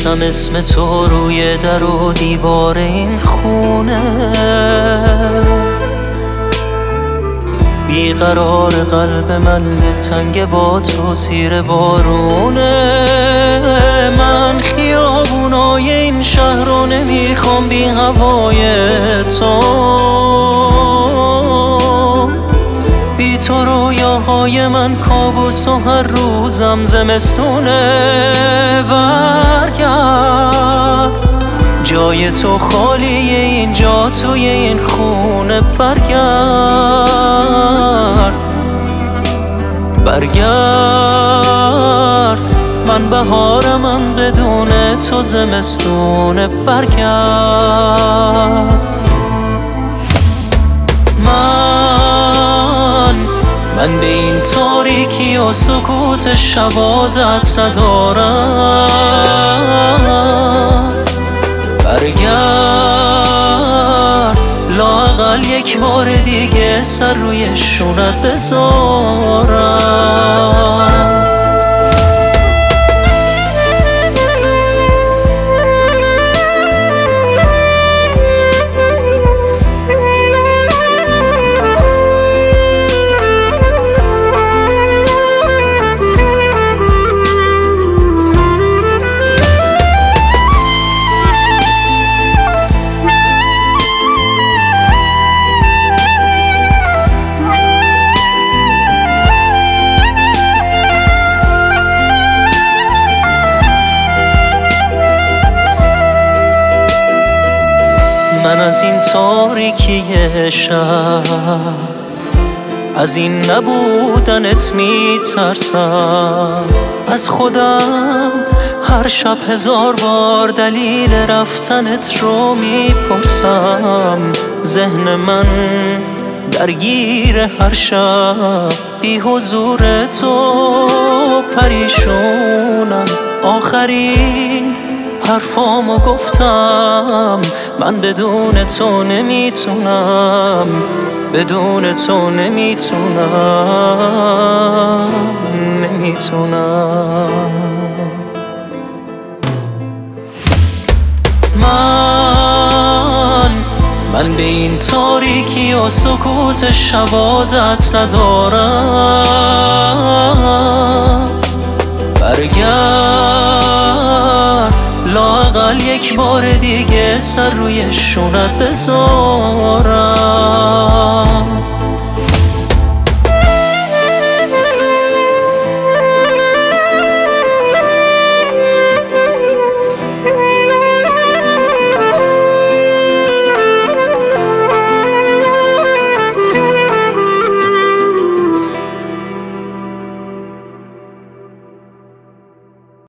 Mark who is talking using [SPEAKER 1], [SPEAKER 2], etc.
[SPEAKER 1] نوشتم اسم تو روی در و دیوار این خونه، بیقرار قلب من دلتنگ با تو زیر بارونه. من خیابونای این شهر رو نمیخوام بی هوای تو، بی تو رویاهای من کابوس و هر روزم زمستونه. برگرد جای تو خالیه اینجا توی این خونه، برگرد من بهارمم بدون تو زمستونه. برگرد من به این تاریکی و سکوت شب عادت ندارم. برگرد لااقل یک بار دیگه سر روی شونت بذارم. من از این تاریکی شب، از این نبودنت میترسم، از خودم هر شب 1000 بار دلیل رفتنت رو میپرسم. ذهن من درگیر هر شب بی حضور تو، پریشونم آخرین حرفامو گفتم. من بدون تو نمیتونم، بدون تو نمیتونم. من به این تاریکی و سکوت شب عادت ندارم. برگرد لااقل یک بار دیگه سر روی شونت بذارم.